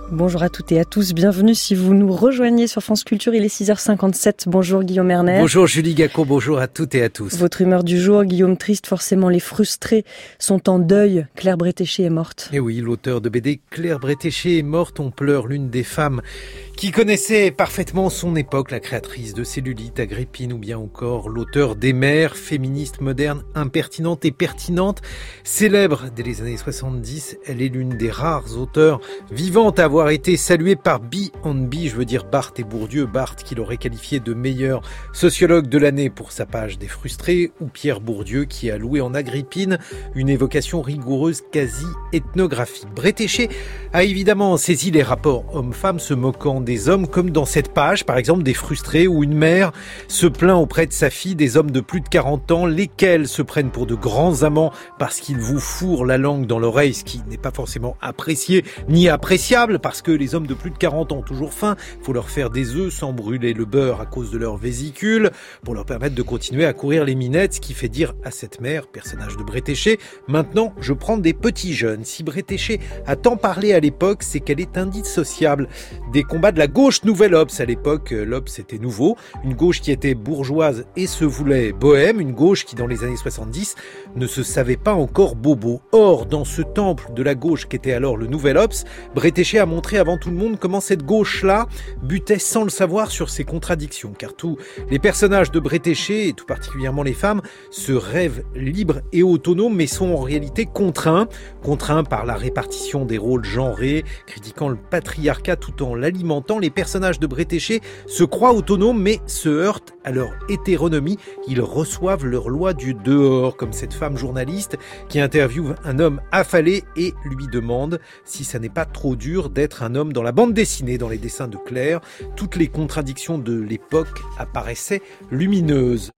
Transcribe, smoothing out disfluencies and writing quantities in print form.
Bonjour à toutes et à tous, bienvenue si vous nous rejoignez sur France Culture, il est 6h57. Bonjour Guillaume Erner. Bonjour Julie Gacot, bonjour à toutes et à tous. Votre humeur du jour, Guillaume, triste, forcément les frustrés sont en deuil. Claire Bretéché est morte. Et oui, l'auteur de BD Claire Bretéché est morte, on pleure l'une des femmes qui connaissait parfaitement son époque, la créatrice de Cellulite, Agrippine ou bien encore l'auteur des Mères, féministe moderne, impertinente et pertinente. Célèbre dès les années 70, elle est l'une des rares auteurs vivantes à avoir été saluée par B&B, je veux dire Barthes et Bourdieu, Barthes qui l'aurait qualifié de meilleur sociologue de l'année pour sa page des frustrés, ou Pierre Bourdieu qui a loué en Agrippine une évocation rigoureuse quasi ethnographique. Bretéché a évidemment saisi les rapports hommes-femmes se moquant des hommes, comme dans cette page, par exemple, des frustrés où une mère se plaint auprès de sa fille des hommes de plus de 40 ans, lesquels se prennent pour de grands amants parce qu'ils vous fourrent la langue dans l'oreille, ce qui n'est pas forcément apprécié ni appréciable, parce que les hommes de plus de 40 ans ont toujours faim, il faut leur faire des œufs sans brûler le beurre à cause de leur vésicule, pour leur permettre de continuer à courir les minettes, ce qui fait dire à cette mère, personnage de Bretéché, maintenant je prends des petits jeunes. Si Bretéché a tant parlé à l'époque, c'est qu'elle est indissociable des combats de la gauche nouvelle Obs. À l'époque, l'Obs c'était nouveau, une gauche qui était bourgeoise et se voulait bohème, une gauche qui dans les années 70 ne se savait pas encore bobo. Or, dans ce temple de la gauche qu'était alors le nouvel Obs, Bretéché a montré avant tout le monde comment cette gauche-là butait sans le savoir sur ses contradictions, car tous les personnages de Bretéché, et tout particulièrement les femmes, se rêvent libres et autonomes, mais sont en réalité contraints par la répartition des rôles genrés, critiquant le patriarcat tout en l'alimentant. Les personnages de Bretéché se croient autonomes, mais se heurtent à leur hétéronomie. Ils reçoivent leur loi du dehors, comme cette femme journaliste qui interviewe un homme affalé et lui demande si ça n'est pas trop dur d'être un homme dans la bande dessinée, dans les dessins de Claire. Toutes les contradictions de l'époque apparaissaient lumineuses.